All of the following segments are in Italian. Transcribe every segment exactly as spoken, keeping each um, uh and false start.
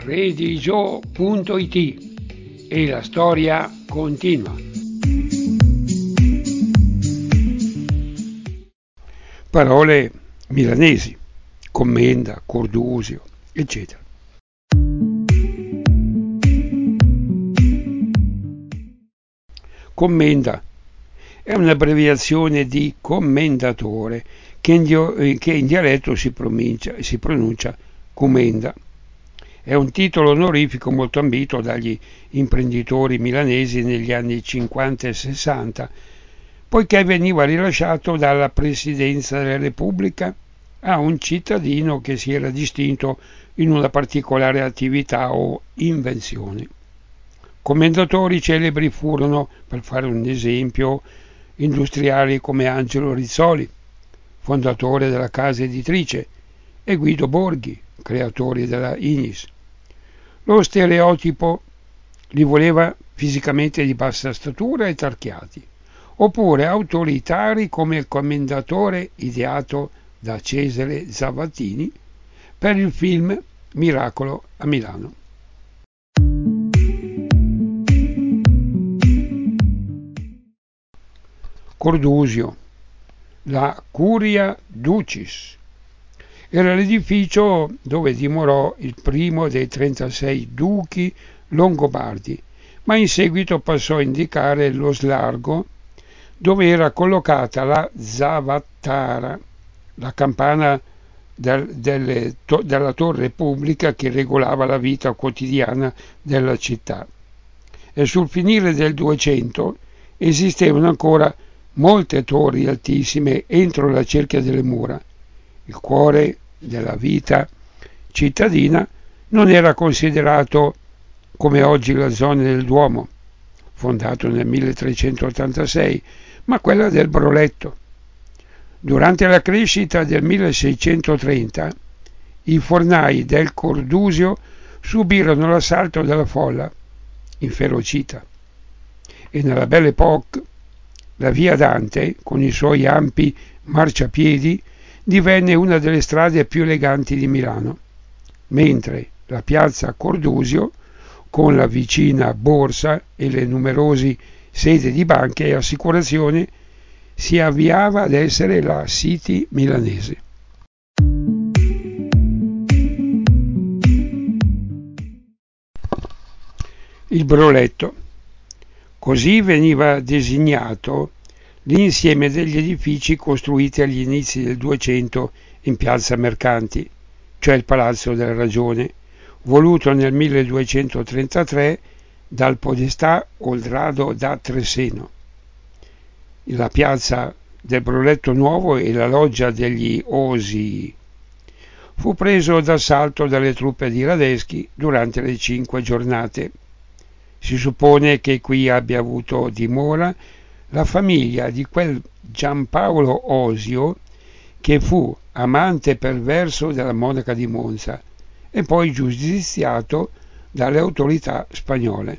redigio punto it e la storia continua. Parole milanesi: commenda, cordusio, eccetera. Commenda è un'abbreviazione di commendatore che in, di- che in dialetto si pronuncia, si pronuncia commenda. È un titolo onorifico molto ambito dagli imprenditori milanesi negli anni cinquanta e sessanta, poiché veniva rilasciato dalla Presidenza della Repubblica a un cittadino che si era distinto in una particolare attività o invenzione. Commendatori celebri furono, per fare un esempio, industriali come Angelo Rizzoli, fondatore della casa editrice, e Guido Borghi, creatore della Inis. Lo stereotipo li voleva fisicamente di bassa statura e tarchiati, oppure autoritari come il commendatore ideato da Cesare Zavattini per il film Miracolo a Milano. Cordusio, la Curia Ducis, era l'edificio dove dimorò il primo dei trentasei duchi longobardi, ma in seguito passò a indicare lo Slargo, dove era collocata la Zavattara, la campana del, delle, to, della torre pubblica che regolava la vita quotidiana della città. E sul finire del duecento esistevano ancora molte torri altissime entro la cerchia delle mura. Il cuore della vita cittadina non era considerato come oggi la zona del Duomo, fondato nel milletrecentottantasei, ma quella del Broletto. Durante la crescita del milleseicentotrenta, i fornai del Cordusio subirono l'assalto della folla, inferocita, e nella Belle Époque la via Dante, con i suoi ampi marciapiedi, divenne una delle strade più eleganti di Milano, mentre la piazza Cordusio, con la vicina borsa e le numerose sedi di banche e assicurazioni, si avviava ad essere la City milanese. Il Broletto. Così veniva designato l'insieme degli edifici costruiti agli inizi del Duecento in piazza Mercanti, cioè il Palazzo della Ragione, voluto nel milleduecentotrentatré dal podestà Oldrado da Treseno. La piazza del Broletto Nuovo e la loggia degli Osii fu preso d'assalto dalle truppe di Radeschi durante le cinque giornate. Si suppone che qui abbia avuto dimora la famiglia di quel Giampaolo Osio che fu amante perverso della monaca di Monza e poi giustiziato dalle autorità spagnole.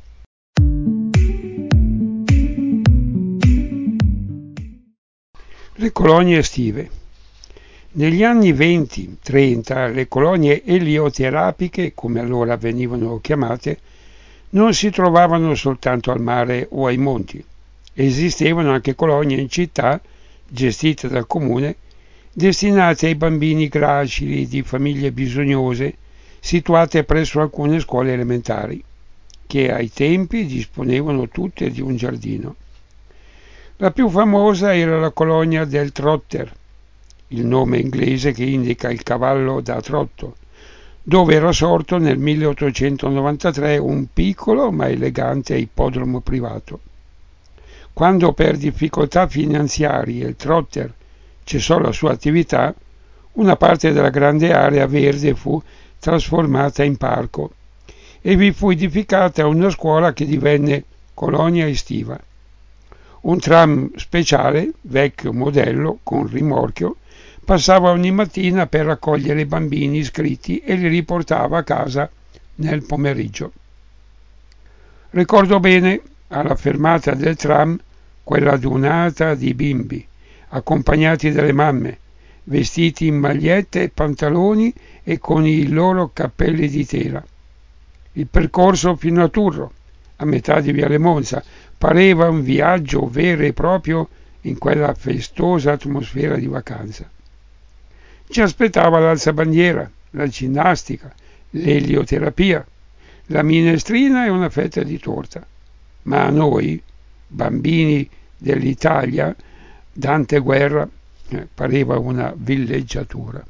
Le colonie estive. Negli anni venti trenta le colonie elioterapiche, come allora venivano chiamate, non si trovavano soltanto al mare o ai monti. Esistevano anche colonie in città, gestite dal comune, destinate ai bambini gracili di famiglie bisognose, situate presso alcune scuole elementari, che ai tempi disponevano tutte di un giardino. La più famosa era la colonia del Trotter, il nome inglese che indica il cavallo da trotto, dove era sorto nel milleottocentonovantatré un piccolo ma elegante ippodromo privato. Quando per difficoltà finanziarie il Trotter cessò la sua attività, una parte della grande area verde fu trasformata in parco e vi fu edificata una scuola che divenne colonia estiva. Un tram speciale, vecchio modello, con rimorchio, passava ogni mattina per raccogliere i bambini iscritti e li riportava a casa nel pomeriggio. Ricordo bene, alla fermata del tram, quella adunata di bimbi, accompagnati dalle mamme, vestiti in magliette e pantaloni e con i loro cappelli di tela, Il percorso fino a Turro, a metà di Viale Monza, pareva un viaggio vero e proprio in quella festosa atmosfera di vacanza. Ci aspettava l'alzabandiera, la ginnastica, l'elioterapia, la minestrina e una fetta di torta. Ma a noi, bambini dell'Italia, Dante Guerra eh, pareva una villeggiatura.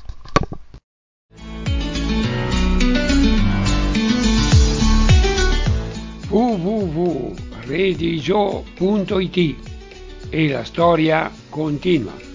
w w w punto redigio punto it e la storia continua.